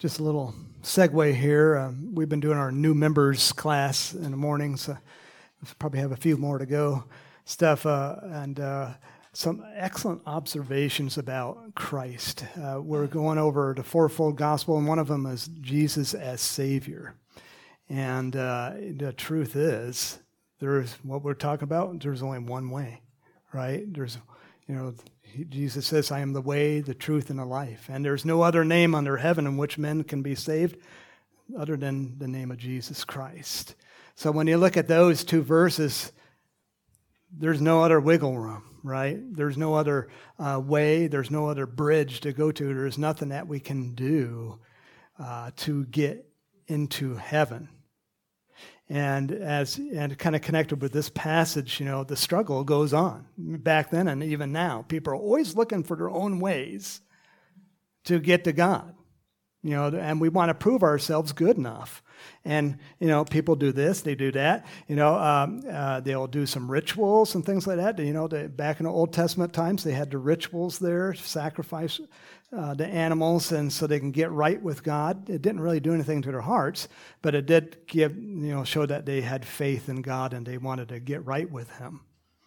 Just a little segue here. We've been doing our new members class in the morning, so we probably have a few more to go. And some excellent observations about Christ. We're going over the fourfold gospel, and one of them is Jesus as Savior. And the truth is, there's what we're talking about. There's only one way, right? Jesus says, I am the way, the truth, and the life. And there's no other name under heaven in which men can be saved other than the name of Jesus Christ. So when you look at those two verses, there's no other wiggle room, right? There's no other way. There's no other bridge to go to. There's nothing that we can do to get into heaven. And kind of connected with this passage, the struggle goes on back then and even now. People are always looking for their own ways to get to God, and we want to prove ourselves good enough. And, people do this, they do that, they'll do some rituals and things like that. Back in the Old Testament times, they had the rituals there, sacrifice the animals, and so they can get right with God. It didn't really do anything to their hearts, but it did show that they had faith in God and they wanted to get right with Him.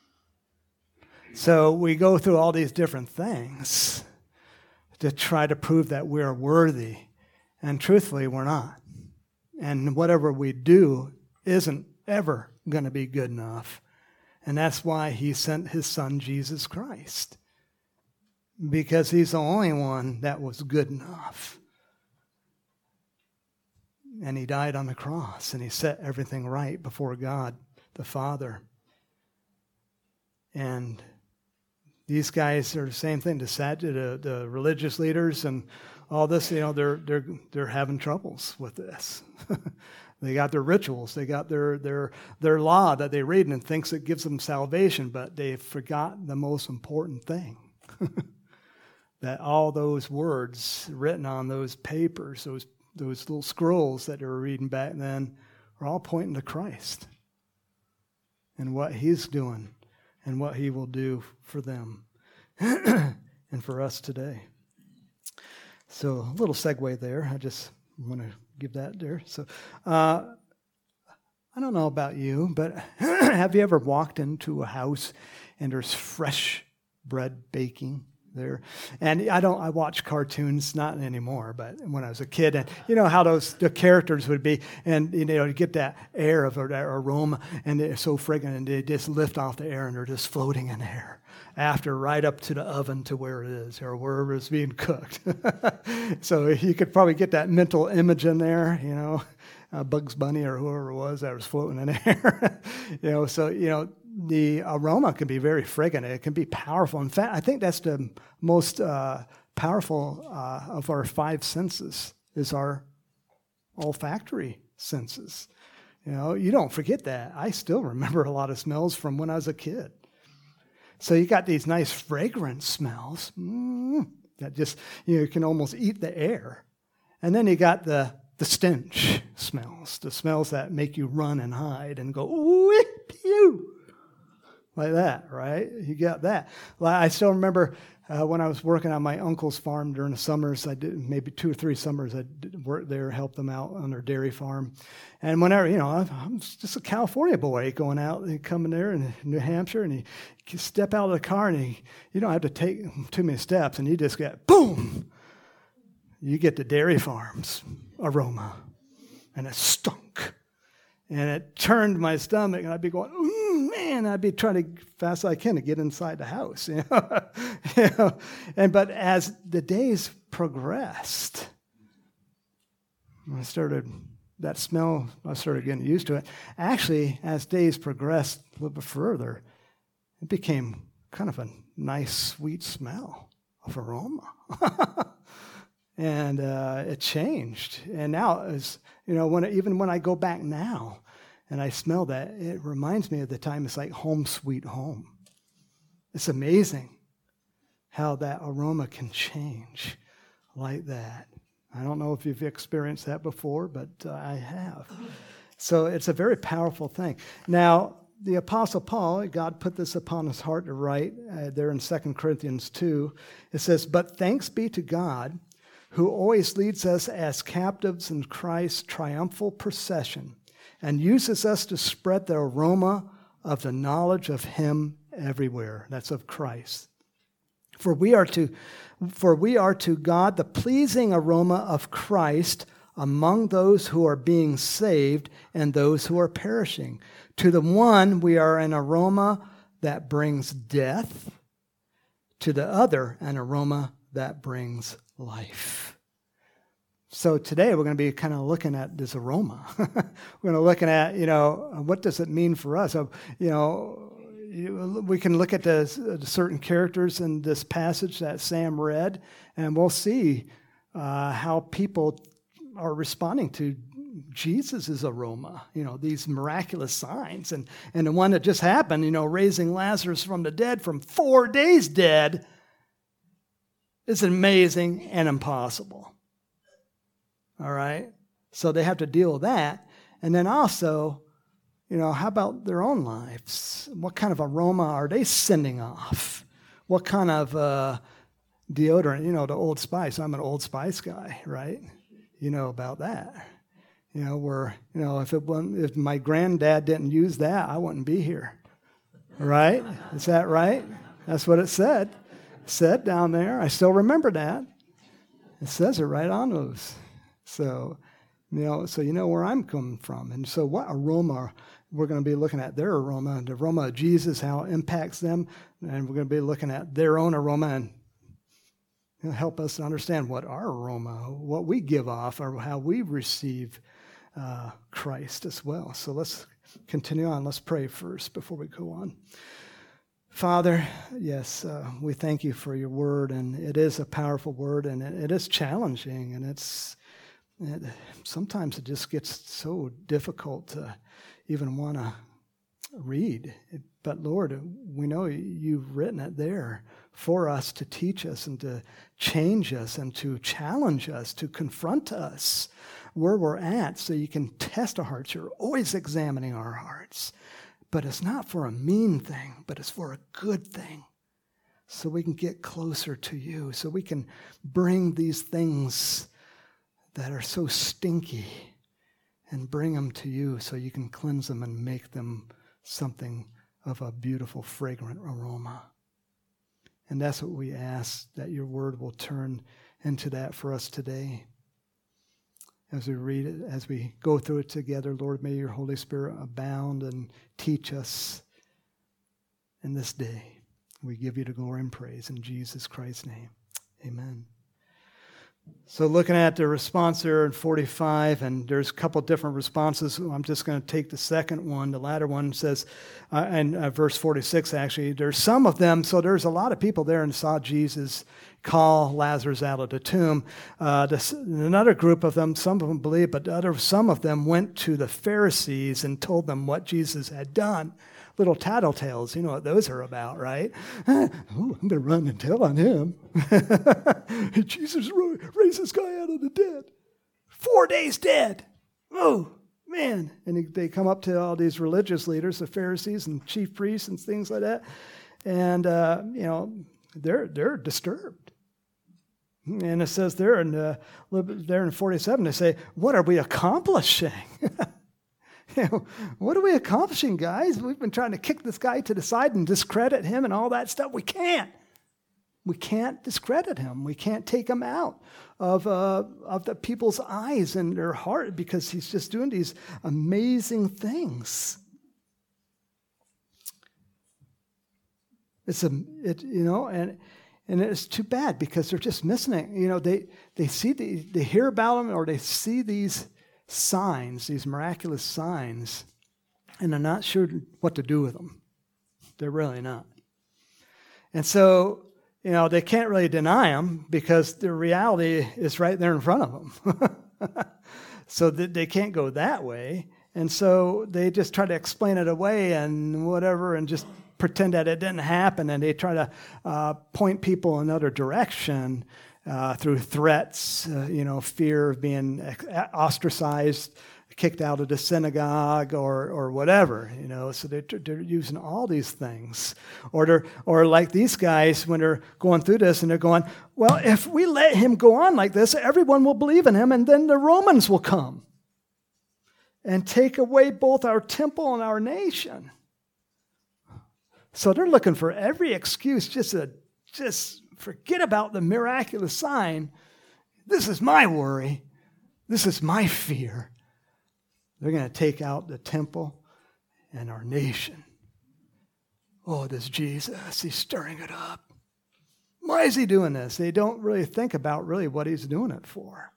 So we go through all these different things to try to prove that we're worthy, and truthfully, we're not. And whatever we do isn't ever going to be good enough. And that's why He sent His Son, Jesus Christ. Because He's the only one that was good enough. And He died on the cross, and He set everything right before God the Father. And these guys are the same thing. The religious leaders and all this, they're having troubles with this. They got their rituals, they got their law that they read and thinks it gives them salvation, but they forgot the most important thing. That all those words written on those papers, those little scrolls that they were reading back then, are all pointing to Christ and what He's doing and what He will do for them and for us today. So a little segue there. I just want to give that there. So I don't know about you, but have you ever walked into a house and there's fresh bread baking there? And I watch cartoons, not anymore, but when I was a kid, and how the characters would be, and you get that air of that aroma, and they're so fragrant, and they just lift off the air, and they're just floating in the air after right up to the oven to where it is, or wherever it's being cooked. So you could probably get that mental image in there, Bugs Bunny or whoever it was that was floating in the air. So the aroma can be very fragrant. It can be powerful. In fact, I think that's the most powerful of our five senses is our olfactory senses. You don't forget that. I still remember a lot of smells from when I was a kid. So you got these nice fragrant smells that just, you can almost eat the air. And then you got the stench smells, the smells that make you run and hide and go, ooh, pew. Like that, right? You got that. Well, I still remember when I was working on my uncle's farm during the summers. I did maybe 2 or 3 summers. I worked there, helped them out on their dairy farm. And whenever, I'm just a California boy going out and coming there in New Hampshire, and you step out of the car, and you don't have to take too many steps, and you just get boom. You get the dairy farm's aroma, and it stunk. And it turned my stomach, and I'd be going, man, I'd be trying to fast as I can to get inside the house. But as the days progressed, I started getting used to it. Actually, as days progressed a little bit further, it became kind of a nice, sweet smell of aroma. And it changed. And now, even when I go back now and I smell that, it reminds me of the time it's like home sweet home. It's amazing how that aroma can change like that. I don't know if you've experienced that before, but I have. So it's a very powerful thing. Now, the Apostle Paul, God put this upon his heart to write there in 2 Corinthians 2. It says, "But thanks be to God, who always leads us as captives in Christ's triumphal procession and uses us to spread the aroma of the knowledge of him everywhere. That's of Christ. For we are to God the pleasing aroma of Christ among those who are being saved and those who are perishing. To the one we are an aroma that brings death, to the other an aroma that brings life. So today we're going to be kind of looking at this aroma. We're going to look at, what does it mean for us? We can look at the certain characters in this passage that Sam read, and we'll see how people are responding to Jesus' aroma, these miraculous signs. And the one that just happened, raising Lazarus from the dead, from 4 days dead, is amazing and impossible. All right? So they have to deal with that. And then also, how about their own lives? What kind of aroma are they sending off? What kind of deodorant? The Old Spice. I'm an Old Spice guy, right? You know about that. If my granddad didn't use that, I wouldn't be here. Right? Is that right? That's what it said. It said down there. I still remember that. It says it right on those. So where I'm coming from. And so what aroma we're going to be looking at their aroma, the aroma of Jesus, how it impacts them, and we're going to be looking at their own aroma and help us to understand what our aroma, what we give off, or how we receive Christ as well. So let's continue on. Let's pray first before we go on. Father, yes, we thank you for your word, and it is a powerful word, and it is challenging, and sometimes it just gets so difficult to even want to read. But Lord, we know you've written it there for us to teach us and to change us and to challenge us, to confront us where we're at so you can test our hearts. You're always examining our hearts. But it's not for a mean thing, but it's for a good thing. So we can get closer to you, so we can bring these things that are so stinky and bring them to you so you can cleanse them and make them something of a beautiful, fragrant aroma. And that's what we ask, that your word will turn into that for us today. As we read it, as we go through it together, Lord, may your Holy Spirit abound and teach us in this day. We give you the glory and praise in Jesus Christ's name. Amen. So looking at the response there in 45, and there's a couple different responses. I'm just going to take the second one. The latter one says, and verse 46 actually, there's some of them, so there's a lot of people there and saw Jesus call Lazarus out of the tomb. Another group of them, some of them believed, but some of them went to the Pharisees and told them what Jesus had done. Little tattletales, you know what those are about, right? I'm going to run and tell on him. Jesus raised this guy out of the dead. 4 days dead. Oh, man. And they come up to all these religious leaders, the Pharisees and chief priests and things like that. And, they're disturbed. And it says there in 47, they say, what are we accomplishing? What are we accomplishing, guys? We've been trying to kick this guy to the side and discredit him and all that stuff. We can't. We can't discredit him. We can't take him out of the people's eyes and their heart because he's just doing these amazing things. And it's too bad because they're just missing it. They hear about him or they see these signs, these miraculous signs, and they're not sure what to do with them. They're really not. And so, they can't really deny them because the reality is right there in front of them. So they can't go that way. And so they just try to explain it away and whatever and just pretend that it didn't happen. And they try to point people in another direction through threats, fear of being ostracized, kicked out of the synagogue or whatever, So they're using all these things, or like these guys when they're going through this and they're going, well, if we let him go on like this, everyone will believe in him, and then the Romans will come and take away both our temple and our nation. So they're looking for every excuse just to forget about the miraculous sign. This is my worry. This is my fear. They're going to take out the temple and our nation. Oh, this Jesus, he's stirring it up. Why is he doing this? They don't really think about really what he's doing it for.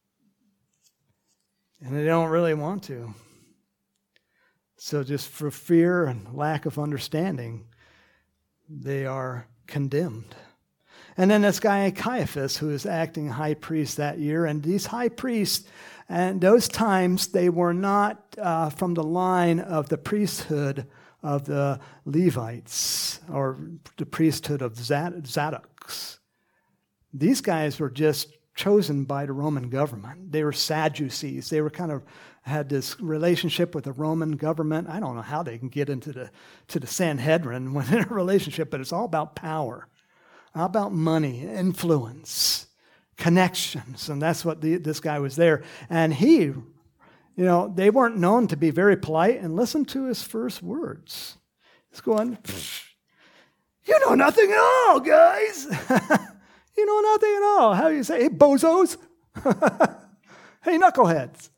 And they don't really want to. So just for fear and lack of understanding, they are condemned. And then this guy Caiaphas, who is acting high priest that year, and these high priests, and those times they were not from the line of the priesthood of the Levites or the priesthood of Zadok's. These guys were just chosen by the Roman government. They were Sadducees. They were had this relationship with the Roman government. I don't know how they can get into the Sanhedrin when in a relationship, but it's all about power, all about money, influence, connections, and that's what this guy was there. And he, they weren't known to be very polite. And listen to his first words. He's going, "You know nothing at all, guys. You know nothing at all. How do you say, hey, bozos? Hey, knuckleheads.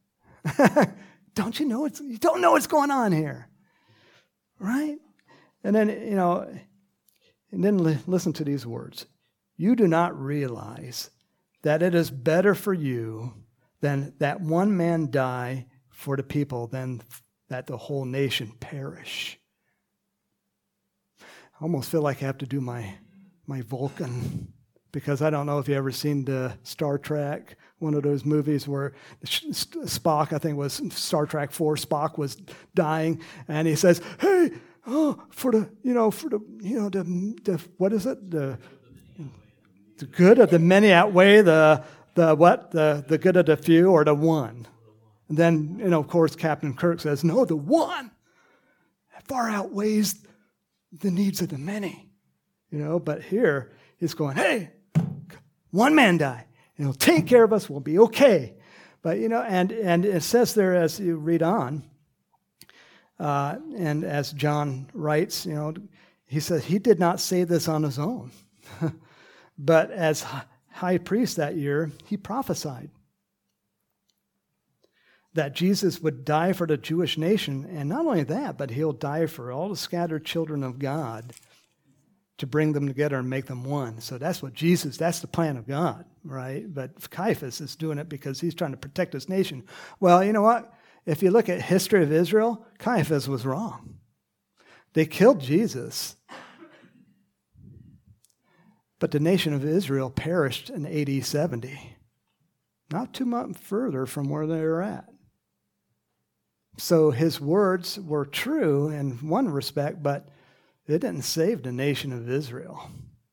You don't know what's going on here." Right? And then, listen to these words. "You do not realize that it is better for you than that one man die for the people than that the whole nation perish." I almost feel like I have to do my Vulcan, because I don't know if you ever seen the Star Trek, one of those movies where Spock, I think it was Star Trek 4, Spock was dying, and he says, "Hey, what is it? The good of the many outweigh the good of the few, or the one." And then, of course, Captain Kirk says, "No, the one far outweighs the needs of the many." But here he's going, "Hey, one man die. He'll take care of us. We'll be okay." But, and it says there as you read on, and as John writes, he says he did not say this on his own. But as high priest that year, he prophesied that Jesus would die for the Jewish nation. And not only that, but he'll die for all the scattered children of God to bring them together and make them one. So that's that's the plan of God, right? But Caiaphas is doing it because he's trying to protect his nation. Well, you know what? If you look at history of Israel, Caiaphas was wrong. They killed Jesus. But the nation of Israel perished in AD 70. Not too much further from where they were at. So his words were true in one respect, but it didn't save the nation of Israel.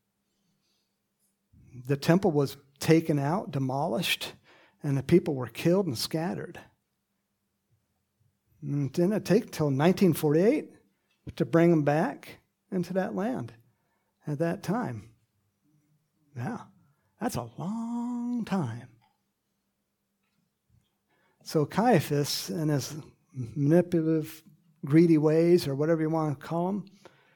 The temple was taken out, demolished, and the people were killed and scattered. And didn't it take till 1948 to bring them back into that land at that time? Yeah, that's a long time. So Caiaphas, in his manipulative, greedy ways, or whatever you want to call them,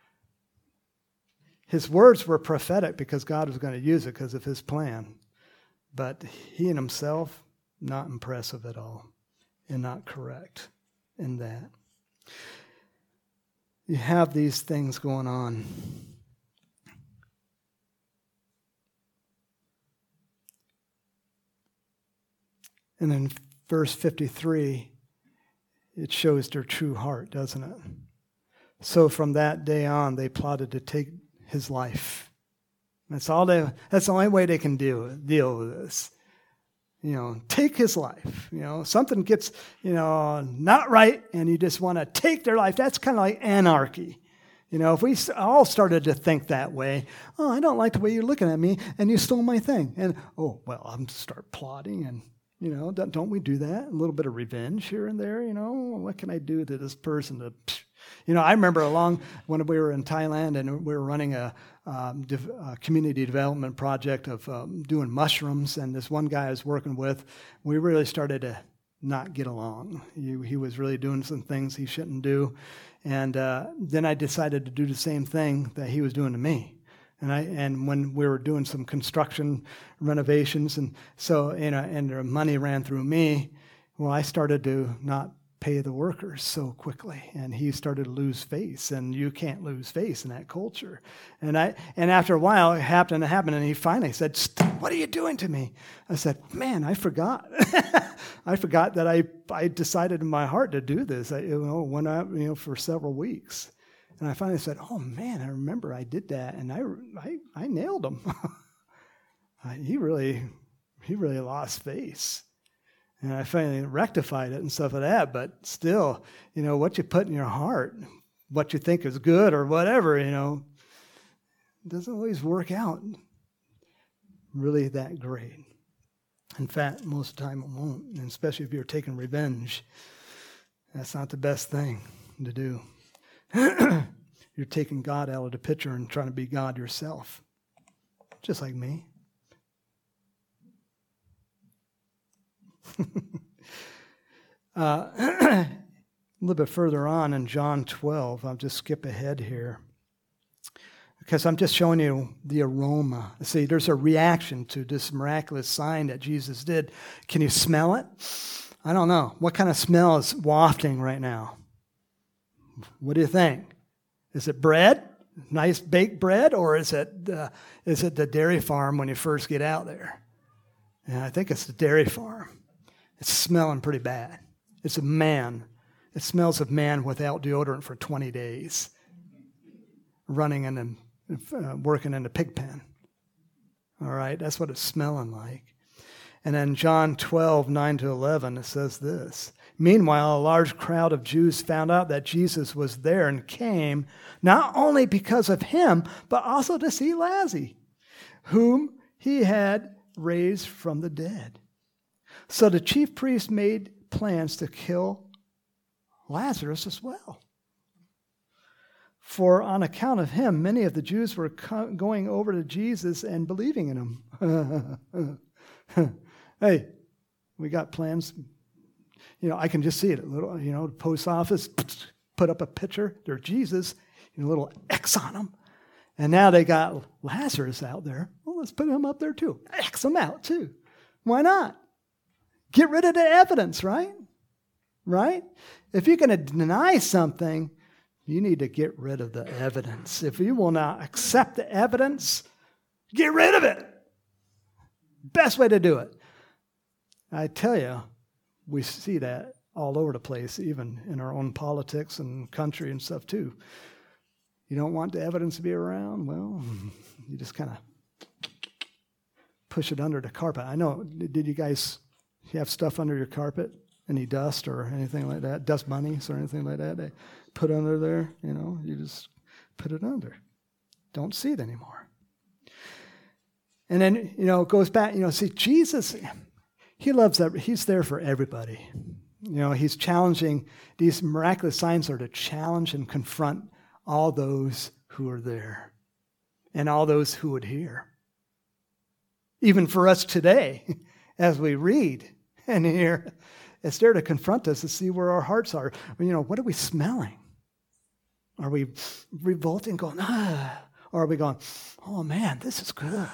his words were prophetic because God was going to use it because of his plan. But he in himself, not impressive at all and not correct in that. You have these things going on. And in verse 53, it shows their true heart, doesn't it? So from that day on, they plotted to take his life. That's the only way they can deal with this. Take his life. Something gets, not right, and you just want to take their life. That's kind of like anarchy. If we all started to think that way, I don't like the way you're looking at me, and you stole my thing. And, I'm start plotting, and Don't we do that? A little bit of revenge here and there, What can I do to this person to, I remember when we were in Thailand and we were running a community development project of doing mushrooms, and this one guy I was working with, we really started to not get along. He was really doing some things he shouldn't do, and then I decided to do the same thing that he was doing to me. And when we were doing some construction renovations, and so and the money ran through me, well, I started to not pay the workers so quickly, and he started to lose face, and you can't lose face in that culture. And after a while, it happened, and he finally said, "What are you doing to me?" I said, "Man, I forgot. I forgot that I decided in my heart to do this. Went out for several weeks." And I finally said, "Oh man, I remember I did that, and I nailed him. He really lost face." And I finally rectified it and stuff like that. But still, what you put in your heart, what you think is good or whatever, doesn't always work out really that great. In fact, most of the time it won't, and especially if you're taking revenge. That's not the best thing to do. You're taking God out of the picture and trying to be God yourself, just like me. A little bit further on in John 12, I'll just skip ahead here because I'm just showing you the aroma. See, there's a reaction to this miraculous sign that Jesus did. Can you smell it? I don't know. What kind of smell is wafting right now? What do you think? Is it bread? Nice baked bread? Or is it the dairy farm when you first get out there? Yeah, I think it's the dairy farm. It's smelling pretty bad. It's a man. It smells of man without deodorant for 20 days, running and working in the pig pen. All right, that's what it's smelling like. And then John 12, 9-11, it says this. Meanwhile, a large crowd of Jews found out that Jesus was there and came, not only because of him, but also to see Lazarus, whom he had raised from the dead. So the chief priests made plans to kill Lazarus as well. For on account of him, many of the Jews were going over to Jesus and believing in him. Hey, we got plans. I can just see it. A little, the post office put up a picture. There's Jesus, a little X on him. And now they got Lazarus out there. Well, let's put him up there too. X him out too. Why not? Get rid of the evidence, right? Right? If you're going to deny something, you need to get rid of the evidence. If you will not accept the evidence, get rid of it. Best way to do it. I tell you, we see that all over the place, even in our own politics and country and stuff too. You don't want the evidence to be around? Well, you just kind of push it under the carpet. I know, did you guys have stuff under your carpet? Any dust or anything like that? Dust bunnies or anything like that? They put under there, you just put it under. Don't see it anymore. And then, it goes back, see, Jesus, he loves that. He's there for everybody. He's challenging. These miraculous signs are to challenge and confront all those who are there and all those who would hear. Even for us today, as we read and hear, it's there to confront us to see where our hearts are. What are we smelling? Are we revolting, going, or are we going, oh man, this is good?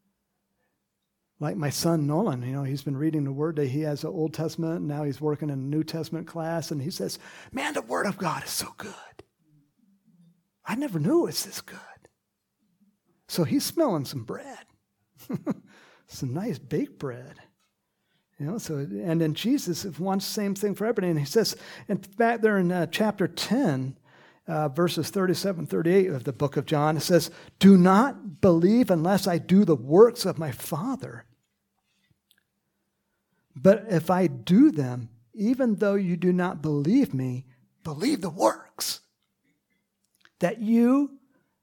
Like my son Nolan, he's been reading the Word. He has an Old Testament, and now he's working in a New Testament class, and he says, man, the Word of God is so good. I never knew it was this good. So he's smelling some bread. Some nice baked bread. And then Jesus wants the same thing for everybody. And he says, and back there in chapter 10, verses 37, 38 of the book of John, it says, do not believe unless I do the works of my Father. But if I do them, even though you do not believe me, believe the works, that you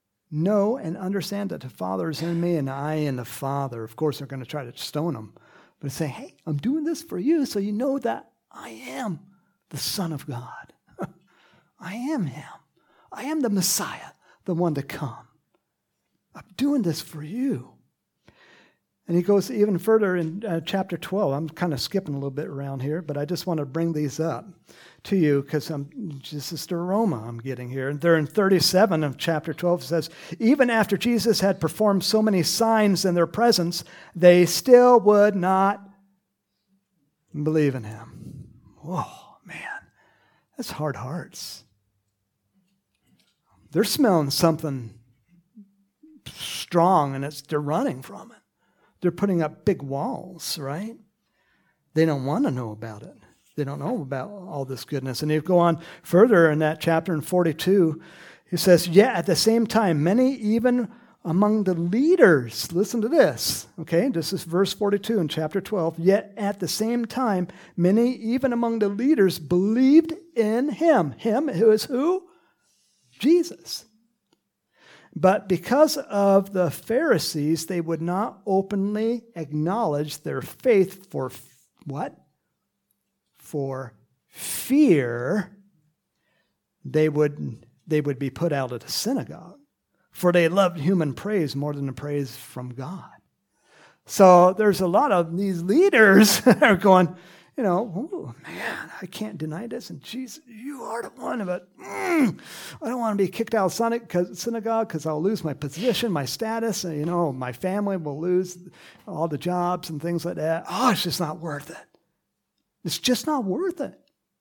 know and understand that the Father is in me and I in the Father. Of course, they're going to try to stone him But it's saying, hey, I'm doing this for you so you know that I am the Son of God. I am him. I am the Messiah, the one to come. I'm doing this for you. And he goes even further in chapter 12. I'm kind of skipping a little bit around here, but I just want to bring these up to you because this is the aroma I'm getting here. And there in 37 of chapter 12 it says, even after Jesus had performed so many signs in their presence, they still would not believe in him. Whoa, man, that's hard hearts. They're smelling something strong and they're running from it. They're putting up big walls, right? They don't want to know about it. They don't know about all this goodness. And you go on further in that chapter in 42, he says, yet at the same time, many even among the leaders, listen to this, okay? This is verse 42 in chapter 12. Yet at the same time, many even among the leaders believed in him. Him who is who? Jesus. But because of the Pharisees, they would not openly acknowledge their faith for what? For fear they would be put out of the synagogue. For they loved human praise more than the praise from God. So there's a lot of these leaders that are going, oh, man, I can't deny this. And Jesus, you are the one. But I don't want to be kicked out of synagogue because I'll lose my position, my status. And, my family will lose all the jobs and things like that. Oh, it's just not worth it. It's just not worth it.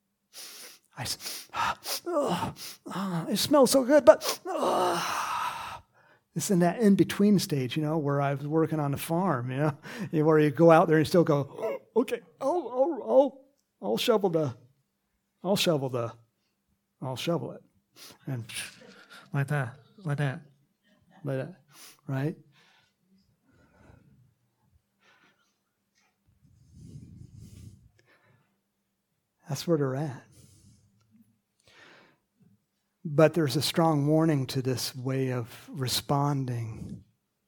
It smells so good, but it's in that in-between stage, where I was working on the farm, where you go out there and still go, oh, okay, I'll shovel it. And like that, right? That's where they're at. But there's a strong warning to this way of responding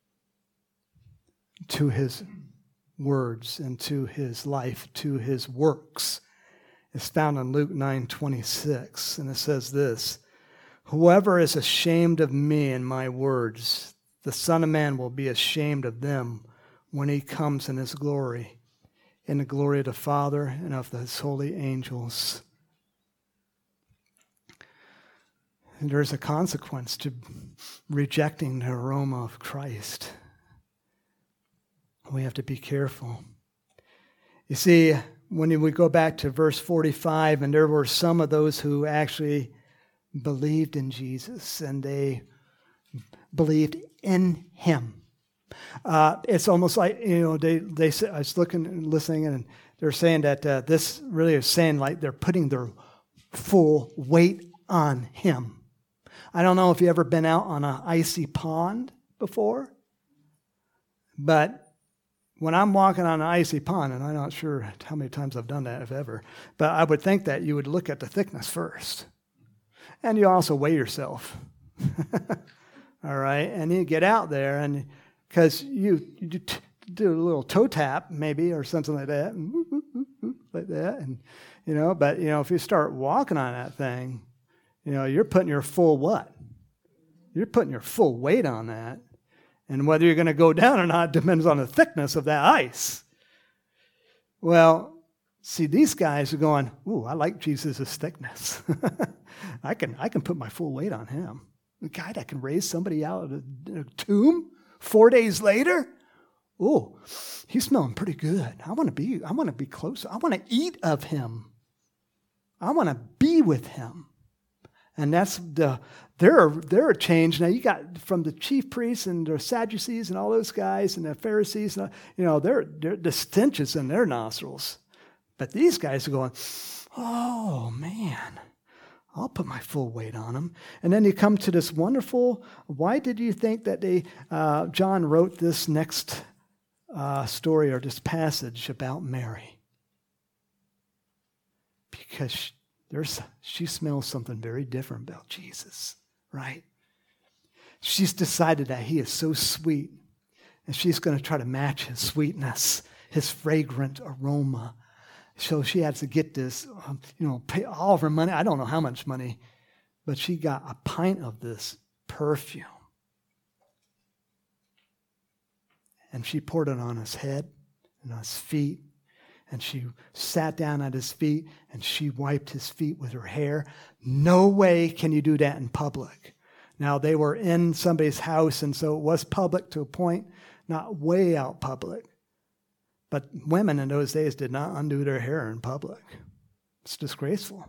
to his words and to his life, to his works. It's found in Luke 9:26, and it says this, whoever is ashamed of me and my words, the Son of Man will be ashamed of them when he comes in his glory, in the glory of the Father and of his holy angels. And there's a consequence to rejecting the aroma of Christ. We have to be careful. You see, when we go back to verse 45, and there were some of those who actually believed in Jesus, and they believed in him. It's almost like, they say, I was looking and listening, and they're saying that this really is saying like they're putting their full weight on him. I don't know if you've ever been out on an icy pond before, but when I'm walking on an icy pond, and I'm not sure how many times I've done that, if ever, but I would think that you would look at the thickness first. And you also weigh yourself. All right? And you get out there, and because you do a little toe tap, maybe, or something like that, and but if you start walking on that thing, you're putting your full what? You're putting your full weight on that. And whether you're going to go down or not depends on the thickness of that ice. Well, see, these guys are going, ooh, I like Jesus' thickness. I can put my full weight on him. The guy that can raise somebody out of a tomb 4 days later. Oh, he's smelling pretty good. I want to be close. I want to eat of him. I want to be with him. And that's they're a change. Now you got from the chief priests and the Sadducees and all those guys and the Pharisees, they're the stench is in their nostrils. But these guys are going, oh man, I'll put my full weight on them. And then you come to this wonderful, why did you think that John wrote this next story or this passage about Mary? Because she smells something very different about Jesus, right? She's decided that he is so sweet, and she's going to try to match his sweetness his fragrant aroma. So she had to get this, pay all of her money. I don't know how much money, but she got a pint of this perfume. And she poured it on his head and on his feet. And she sat down at his feet and she wiped his feet with her hair. No way can you do that in public. Now, they were in somebody's house, and so it was public to a point, not way out public. But women in those days did not undo their hair in public. It's disgraceful.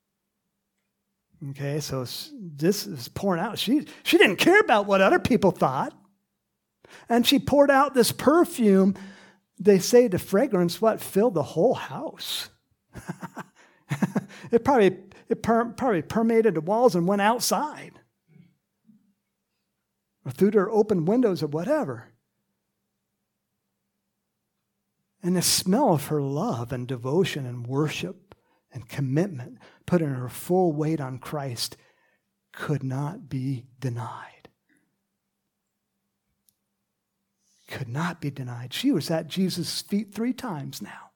Okay, so this is pouring out. She didn't care about what other people thought. And she poured out this perfume. They say the fragrance, filled the whole house. It probably permeated the walls and went outside. Or through their open windows or whatever. And the smell of her love and devotion and worship and commitment, putting her full weight on Christ, could not be denied. Could not be denied. She was at Jesus' feet 3 times now.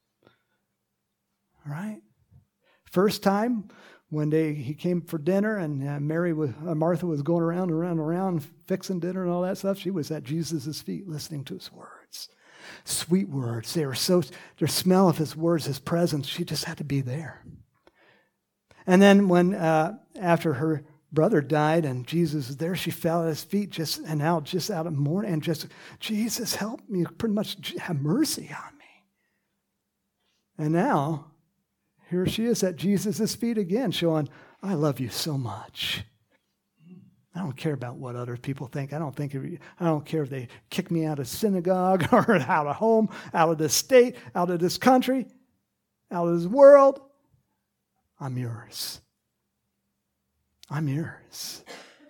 All right? First time, when he came for dinner and Martha was going around, fixing dinner and all that stuff, she was at Jesus' feet listening to his words. Sweet words. Their smell of his words, his presence, she just had to be there. And then when, after her brother died and Jesus was there, she fell at his feet just out of mourning and just, Jesus, help me, pretty much have mercy on me. And now, here she is at Jesus' feet again, showing, I love you so much. I don't care about what other people think. I don't care if they kick me out of synagogue or out of home, out of this state, out of this country, out of this world. I'm yours. I'm yours.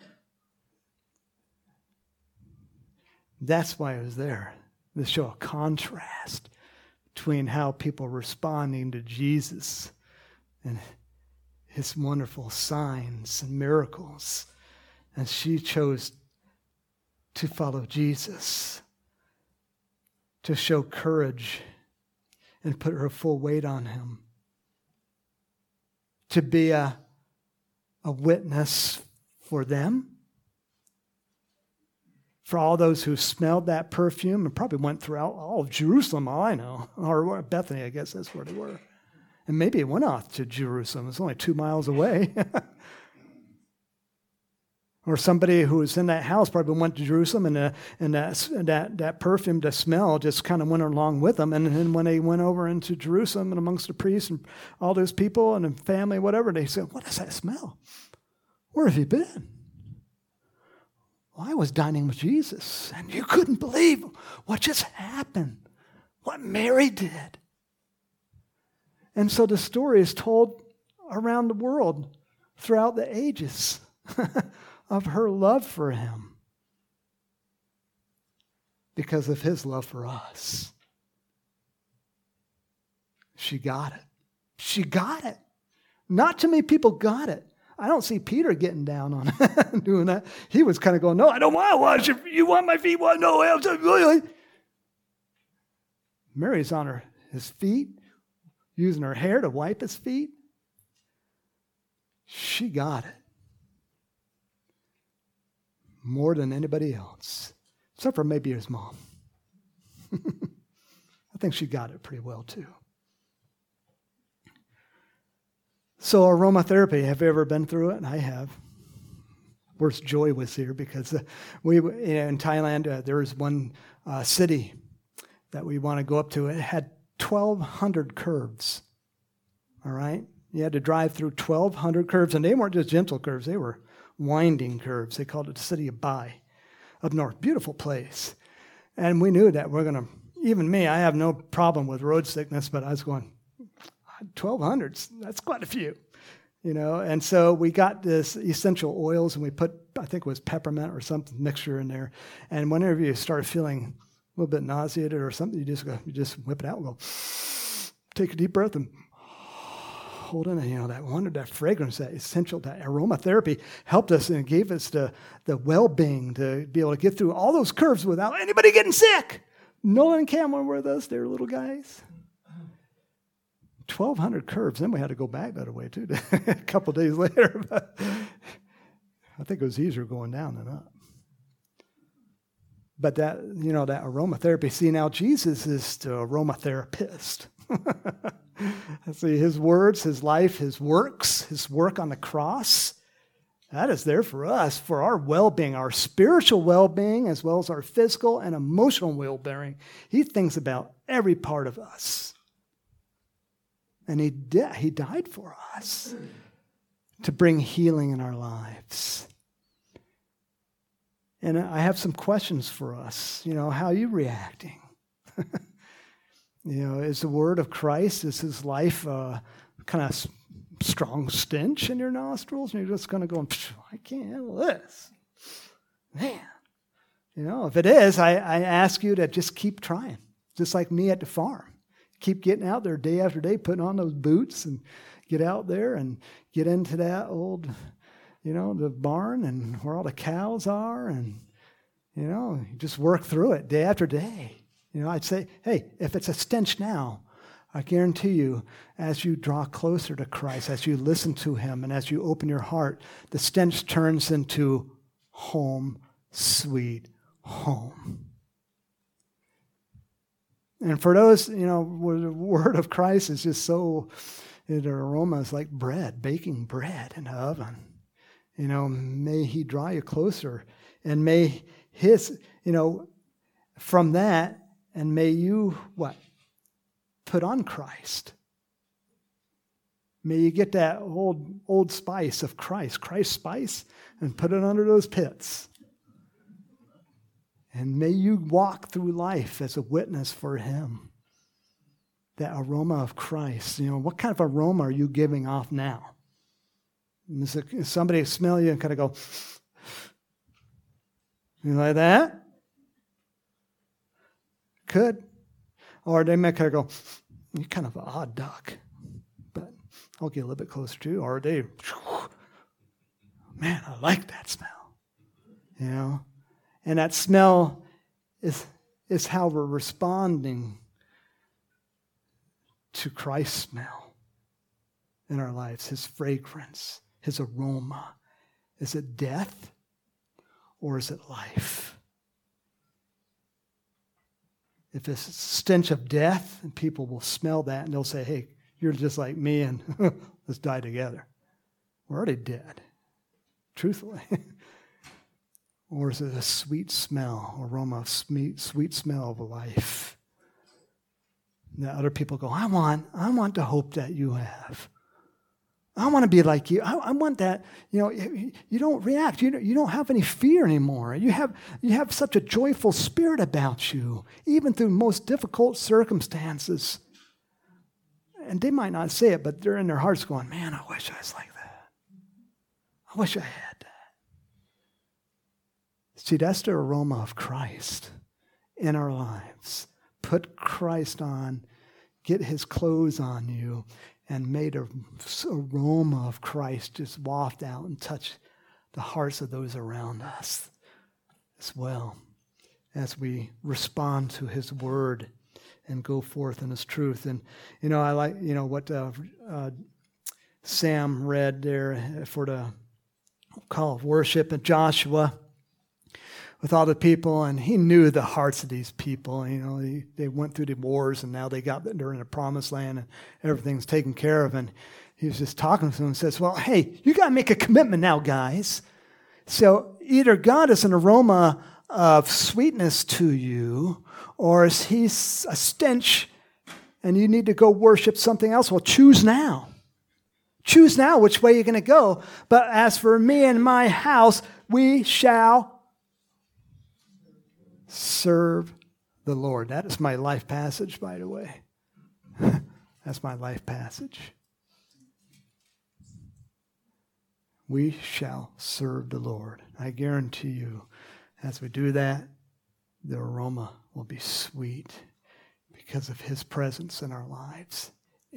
That's why I was there, to show a contrast between how people are responding to Jesus and his wonderful signs and miracles. And she chose to follow Jesus, to show courage and put her full weight on him, to be a witness for them, for all those who smelled that perfume and probably went throughout all of Jerusalem, all I know, or Bethany, I guess that's where they were. And maybe it went off to Jerusalem. It's only 2 miles away. Or somebody who was in that house probably went to Jerusalem, and that perfume, the smell, just kind of went along with them. And then when they went over into Jerusalem and amongst the priests and all those people and the family, whatever, they said, what is that smell? Where have you been? Well, I was dining with Jesus, and you couldn't believe what just happened, what Mary did. And so the story is told around the world throughout the ages of her love for him because of his love for us. She got it. She got it. Not too many people got it. I don't see Peter getting down on it, doing that. He was kind of going, no, I don't want to wash it. You want my feet? What? No, really. Mary's on his feet, using her hair to wipe his feet. She got it. More than anybody else, except for maybe his mom. I think she got it pretty well too. So aromatherapy, have you ever been through it? I have. Where's Joy was here because in Thailand, there was one city that we want to go up to. It had 1,200 curves. All right? You had to drive through 1,200 curves, and they weren't just gentle curves. They were winding curves. They called it the city of Bai up north. Beautiful place. And we knew that we're going to, even me, I have no problem with road sickness, but I was going, 1,200, that's quite a few, And so we got this essential oils, and we put, I think it was peppermint or something mixture in there. And whenever you start feeling a little bit nauseated or something, you just whip it out and go, take a deep breath and hold on, that fragrance, that essential, that aromatherapy helped us and gave us the well-being to be able to get through all those curves without anybody getting sick. Nolan and Cam were with us. They were little guys. 1,200 curves. Then we had to go back that way, too, a couple days later. But I think it was easier going down than up. But that aromatherapy. See, now Jesus is the aromatherapist. See, his words, his life, his works, his work on the cross, that is there for us, for our well-being, our spiritual well-being, as well as our physical and emotional well-being. He thinks about every part of us. And he died for us to bring healing in our lives. And I have some questions for us. How are you reacting? Is the word of Christ, is his life kind of strong stench in your nostrils? And you're just going to go, I can't handle this. Man. If it is, I ask you to just keep trying. Just like me at the farm. Keep getting out there day after day, putting on those boots and get out there and get into that old, the barn and where all the cows are and, you just work through it day after day. I'd say, hey, if it's a stench now, I guarantee you, as you draw closer to Christ, as you listen to him, and as you open your heart, the stench turns into home, sweet home. And for those, where the word of Christ is just so, the aroma is like bread, baking bread in the oven. May he draw you closer. And may his, from that, and may you, what? Put on Christ. May you get that old spice of Christ spice, and put it under those pits. And may you walk through life as a witness for him. That aroma of Christ. What kind of aroma are you giving off now? Is somebody smell you and kind of go, you like that? Could. Or they may kind of go, you're kind of an odd duck. But I'll get a little bit closer to you. Or they, man, I like that smell. And that smell is how we're responding to Christ's smell in our lives, his fragrance, his aroma. Is it death or is it life? If it's a stench of death, and people will smell that and they'll say, hey, you're just like me and let's die together. We're already dead, truthfully. Or is it a sweet smell, aroma of sweet smell of life? That other people go, I want the hope that you have. I want to be like you. I want that. You don't react. You don't have any fear anymore. You have such a joyful spirit about you, even through most difficult circumstances. And they might not say it, but they're in their hearts going, man, I wish I was like that. I wish I had that. See, that's the aroma of Christ in our lives. Put Christ on, get his clothes on you, and may the aroma of Christ just waft out and touch the hearts of those around us as well as we respond to his word and go forth in his truth. And, I like, what Sam read there for the call of worship in Joshua. With all the people, and he knew the hearts of these people. They went through the wars, and now they're in the promised land, and everything's taken care of. And he was just talking to them and says, well, hey, you got to make a commitment now, guys. So either God is an aroma of sweetness to you, or is he a stench, and you need to go worship something else? Well, choose now. Choose now which way you're going to go. But as for me and my house, we shall serve the Lord. That is my life passage, by the way. That's my life passage. We shall serve the Lord. I guarantee you, as we do that, the aroma will be sweet because of his presence in our lives,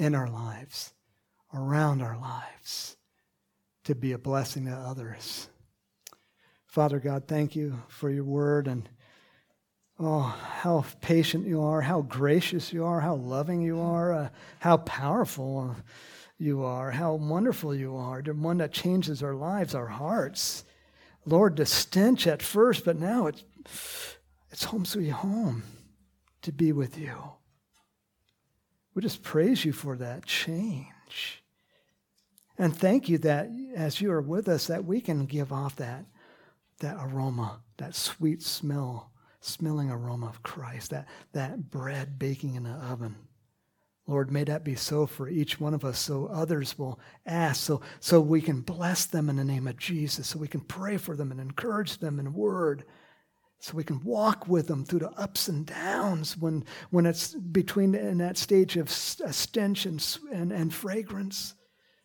around our lives, to be a blessing to others. Father God, thank you for your word, and Oh, how patient you are, how gracious you are, how loving you are, how powerful you are, how wonderful you are. The one that changes our lives, our hearts. Lord, the stench at first, but now it's home sweet home to be with you. We just praise you for that change. And thank you that as you are with us, that we can give off that aroma, that sweet smelling aroma of Christ, that bread baking in the oven. Lord, may that be so for each one of us, so others will ask, so we can bless them in the name of Jesus, so we can pray for them and encourage them in word, so we can walk with them through the ups and downs when it's between in that stage of stench and fragrance.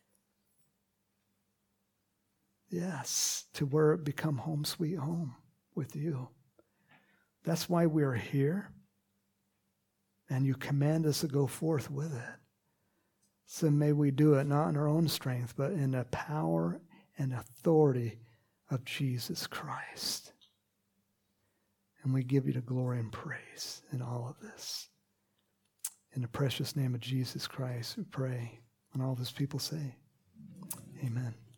Yes, to where it become home sweet home with you. That's why we're here. And you command us to go forth with it. So may we do it not in our own strength, but in the power and authority of Jesus Christ. And we give you the glory and praise in all of this. In the precious name of Jesus Christ, we pray. And all of his people say, amen.